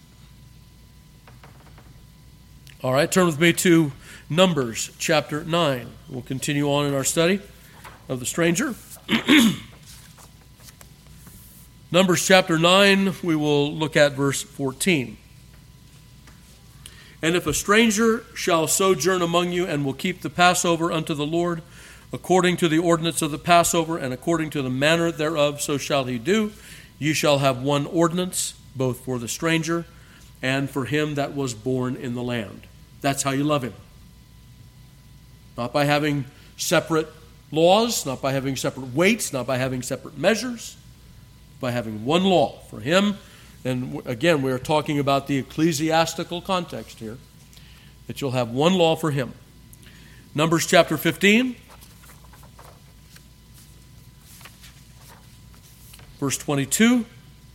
A: All right, turn with me to Numbers chapter nine. We'll continue on in our study of the stranger. Numbers chapter nine, we will look at verse fourteen. And if a stranger shall sojourn among you, and will keep the Passover unto the Lord, according to the ordinance of the Passover, and according to the manner thereof, so shall he do. Ye shall have one ordinance, both for the stranger and for him that was born in the land. That's how you love him. Not by having separate laws, not by having separate weights, not by having separate measures, by having one law for him. And again, we're talking about the ecclesiastical context here, that you'll have one law for him. Numbers chapter fifteen, verse twenty-two.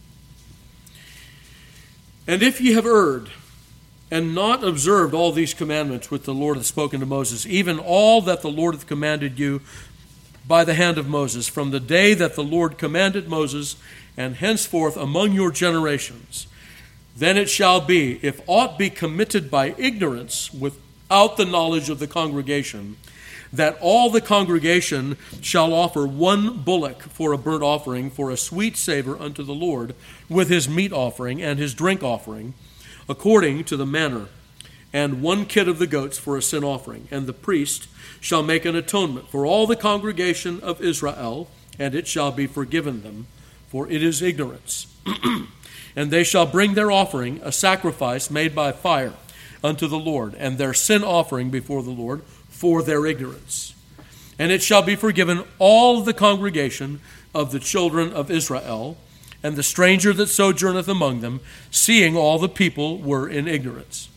A: And if ye have erred, and not observed all these commandments which the Lord hath spoken to Moses, even all that the Lord hath commanded you by the hand of Moses, from the day that the Lord commanded Moses, and henceforth among your generations, then it shall be, if aught be committed by ignorance without the knowledge of the congregation, that all the congregation shall offer one bullock for a burnt offering, for a sweet savor unto the Lord, with his meat offering and his drink offering, according to the manner, and one kid of the goats for a sin offering. And the priest shall make an atonement for all the congregation of Israel, and it shall be forgiven them, for it is ignorance. And they shall bring their offering, a sacrifice made by fire, unto the Lord, and their sin offering before the Lord, for their ignorance. And it shall be forgiven all the congregation of the children of Israel, and the stranger that sojourneth among them, seeing all the people were in ignorance.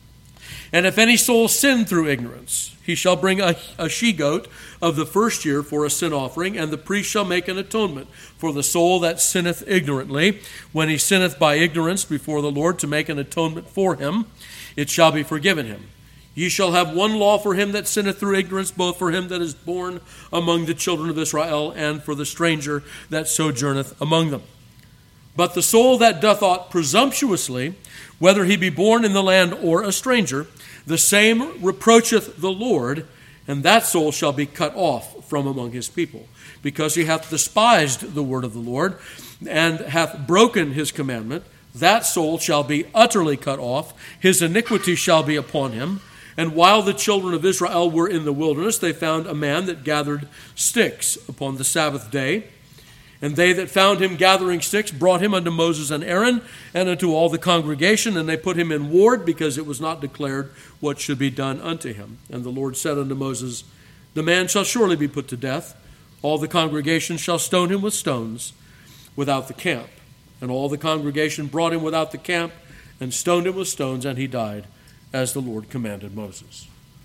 A: And if any soul sin through ignorance, he shall bring a, a she-goat of the first year for a sin offering, and the priest shall make an atonement for the soul that sinneth ignorantly, when he sinneth by ignorance before the Lord, to make an atonement for him, it shall be forgiven him. Ye shall have one law for him that sinneth through ignorance, both for him that is born among the children of Israel, and for the stranger that sojourneth among them. But the soul that doth aught presumptuously, whether he be born in the land or a stranger, the same reproacheth the Lord, and that soul shall be cut off from among his people, because he hath despised the word of the Lord, and hath broken his commandment. That soul shall be utterly cut off, his iniquity shall be upon him. And while the children of Israel were in the wilderness, they found a man that gathered sticks upon the Sabbath day. And they that found him gathering sticks brought him unto Moses and Aaron, and unto all the congregation, and they put him in ward, because it was not declared what should be done unto him. And the Lord said unto Moses, the man shall surely be put to death. All the congregation shall stone him with stones without the camp. And all the congregation brought him without the camp, and stoned him with stones, and he died, as the Lord commanded Moses.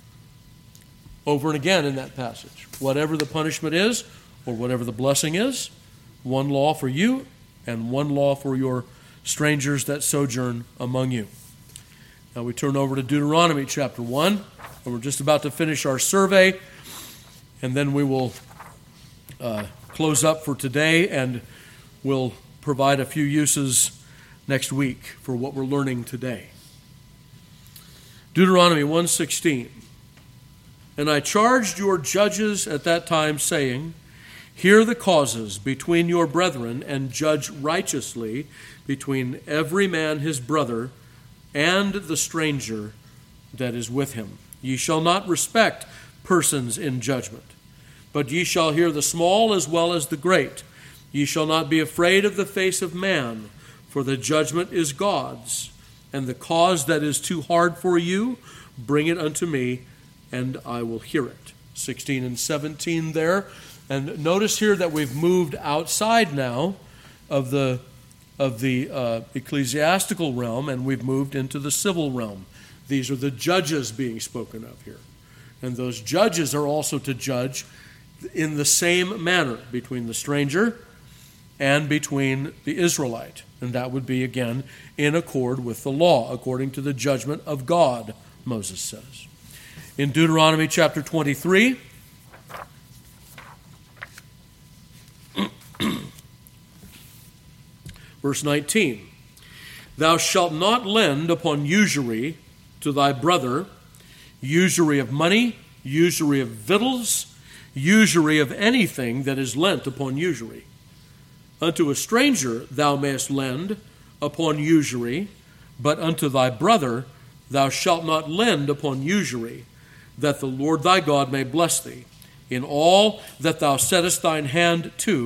A: Over and again in that passage, whatever the punishment is, or whatever the blessing is, one law for you, and one law for your strangers that sojourn among you. Now we turn over to Deuteronomy chapter one, and we're just about to finish our survey, and then we will uh, close up for today, and we'll provide a few uses next week for what we're learning today. Deuteronomy one sixteen. And I charged your judges at that time, saying, hear the causes between your brethren, and judge righteously between every man his brother and the stranger that is with him. Ye shall not respect persons in judgment, but ye shall hear the small as well as the great. Ye shall not be afraid of the face of man, for the judgment is God's. And the cause that is too hard for you, bring it unto me, and I will hear it. sixteen and seventeen there. And notice here that we've moved outside now of the of the uh, ecclesiastical realm, and we've moved into the civil realm. These are the judges being spoken of here. And those judges are also to judge in the same manner between the stranger and between the Israelite. And that would be, again, in accord with the law, according to the judgment of God, Moses says. In Deuteronomy chapter twenty-three, verse nineteen, thou shalt not lend upon usury to thy brother, usury of money, usury of victuals, usury of anything that is lent upon usury. Unto a stranger thou mayest lend upon usury, but unto thy brother thou shalt not lend upon usury, that the Lord thy God may bless thee in all that thou settest thine hand to,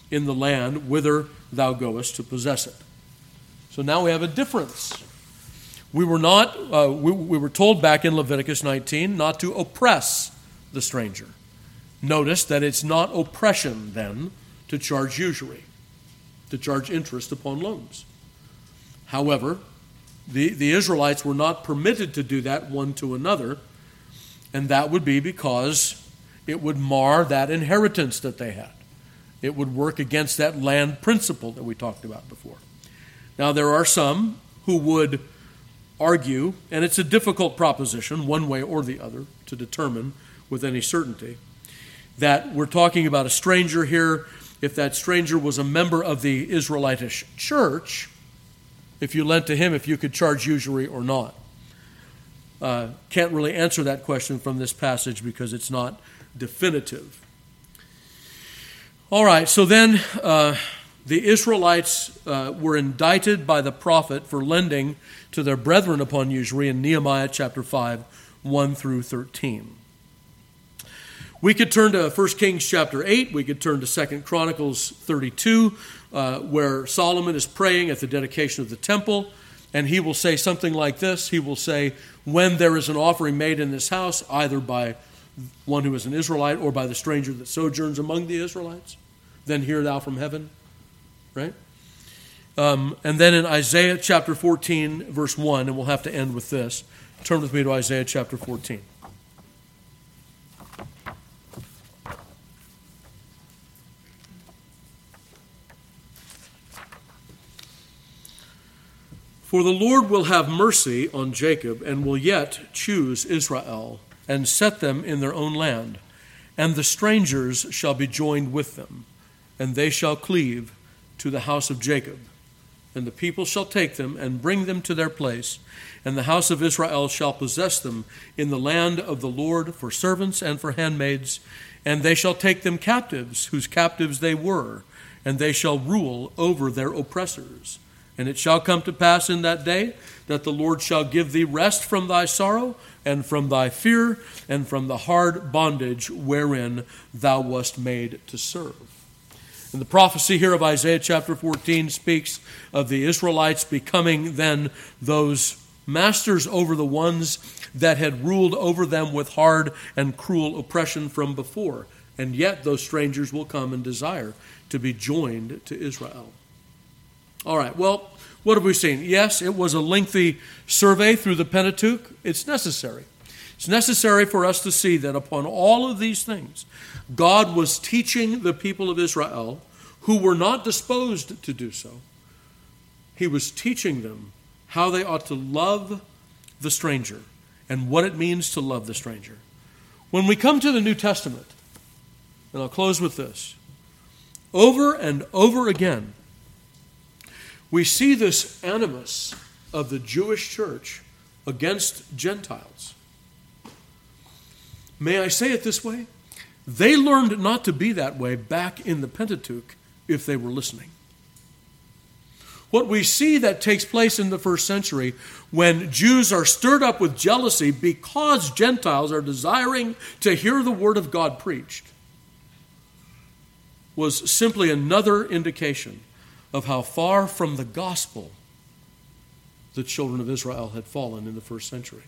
A: in the land whither thou goest to possess it. So now we have a difference. We were not, uh, we, we were told back in Leviticus nineteen not to oppress the stranger. Notice that it's not oppression then to charge usury, to charge interest upon loans. However, the, the Israelites were not permitted to do that one to another, and that would be because it would mar that inheritance that they had. It would work against that land principle that we talked about before. Now, there are some who would argue, and it's a difficult proposition, one way or the other, to determine with any certainty, that we're talking about a stranger here. If that stranger was a member of the Israelitish church, if you lent to him, if you could charge usury or not. Uh, can't really answer that question from this passage because it's not definitive. All right, so then uh, the Israelites uh, were indicted by the prophet for lending to their brethren upon usury in Nehemiah chapter five, one through thirteen. We could turn to First Kings chapter eight. We could turn to Second Chronicles thirty-two, uh, where Solomon is praying at the dedication of the temple, and he will say something like this. He will say, when there is an offering made in this house, either by one who is an Israelite or by the stranger that sojourns among the Israelites, then hear thou from heaven. Right? Um, and then in Isaiah chapter fourteen, verse one, and we'll have to end with this. Turn with me to Isaiah chapter fourteen. For the Lord will have mercy on Jacob and will yet choose Israel and set them in their own land. And the strangers shall be joined with them, and they shall cleave to the house of Jacob. And the people shall take them and bring them to their place, and the house of Israel shall possess them in the land of the Lord for servants and for handmaids. And they shall take them captives, whose captives they were, and they shall rule over their oppressors. And it shall come to pass in that day that the Lord shall give thee rest from thy sorrow and from thy fear and from the hard bondage wherein thou wast made to serve. And the prophecy here of Isaiah chapter fourteen speaks of the Israelites becoming then those masters over the ones that had ruled over them with hard and cruel oppression from before. And yet those strangers will come and desire to be joined to Israel. All right, well, what have we seen? Yes, it was a lengthy survey through the Pentateuch. It's necessary. It's necessary for us to see that upon all of these things, God was teaching the people of Israel who were not disposed to do so. He was teaching them how they ought to love the stranger and what it means to love the stranger. When we come to the New Testament, and I'll close with this, over and over again, we see this animus of the Jewish church against Gentiles. May I say it this way? They learned not to be that way back in the Pentateuch if they were listening. What we see that takes place in the first century when Jews are stirred up with jealousy because Gentiles are desiring to hear the word of God preached was simply another indication of how far from the gospel the children of Israel had fallen in the first century.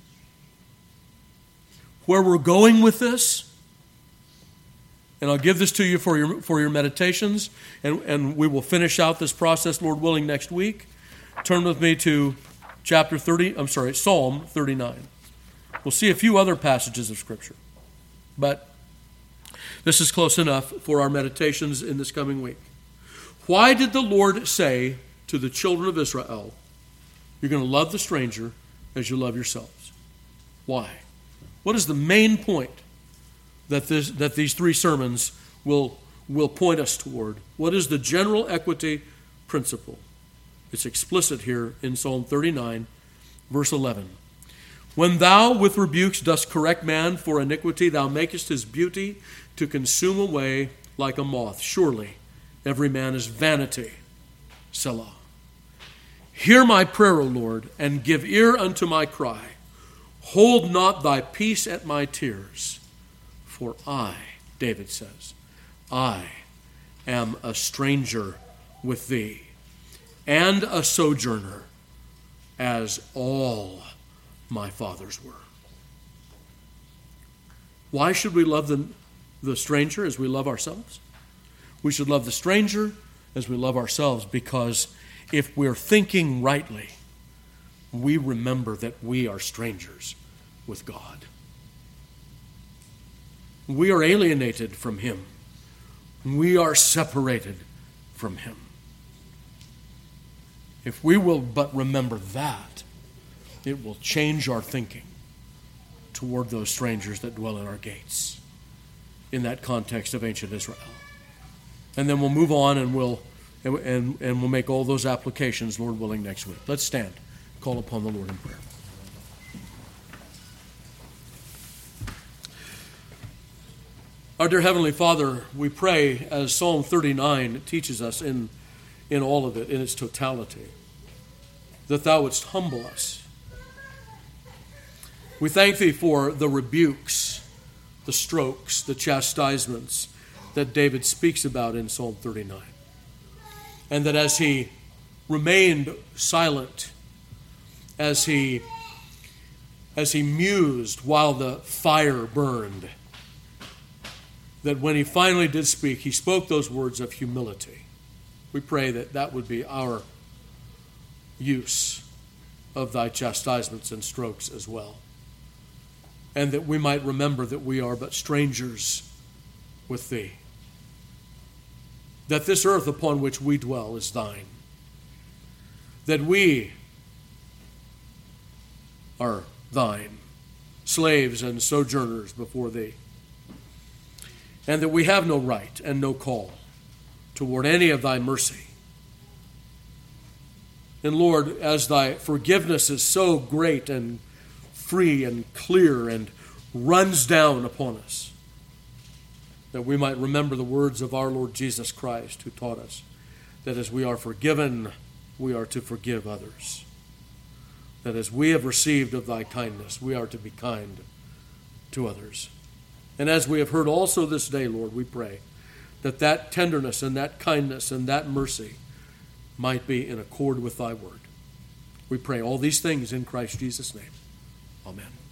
A: Where we're going with this, and I'll give this to you for your for your meditations, and, and we will finish out this process, Lord willing, next week. Turn with me to chapter thirty, I'm sorry, Psalm thirty-nine. We'll see a few other passages of Scripture, but this is close enough for our meditations in this coming week. Why did the Lord say to the children of Israel, you're going to love the stranger as you love yourselves? Why? What is the main point that this that these three sermons will, will point us toward? What is the general equity principle? It's explicit here in Psalm thirty-nine, verse eleven. When thou with rebukes dost correct man for iniquity, thou makest his beauty to consume away like a moth. Surely every man is vanity. Selah. Hear my prayer, O Lord, and give ear unto my cry. Hold not thy peace at my tears. For I, David says, I am a stranger with thee, and a sojourner, as all my fathers were. Why should we love the, the stranger as we love ourselves? We should love the stranger as we love ourselves, because if we're thinking rightly, we remember that we are strangers with God. We are alienated from him. We are separated from him. If we will but remember that, it will change our thinking toward those strangers that dwell in our gates, in that context of ancient Israel. And then we'll move on and we'll and, and, and we'll make all those applications, Lord willing, next week. Let's stand. Call upon the Lord in prayer. Our dear Heavenly Father, we pray, as Psalm thirty-nine teaches us in, in all of it, in its totality, that Thou wouldst humble us. We thank Thee for the rebukes, the strokes, the chastisements that David speaks about in Psalm thirty-nine. And that as he remained silent, as he, as he mused while the fire burned, that when he finally did speak, he spoke those words of humility. We pray that that would be our use of Thy chastisements and strokes as well. And that we might remember that we are but strangers with Thee. That this earth upon which we dwell is Thine. That we are Thine, slaves and sojourners before Thee. And that we have no right and no call toward any of Thy mercy. And Lord, as Thy forgiveness is so great and free and clear and runs down upon us, that we might remember the words of our Lord Jesus Christ, who taught us that as we are forgiven, we are to forgive others. That as we have received of Thy kindness, we are to be kind to others. And as we have heard also this day, Lord, we pray that that tenderness and that kindness and that mercy might be in accord with Thy word. We pray all these things in Christ Jesus' name. Amen.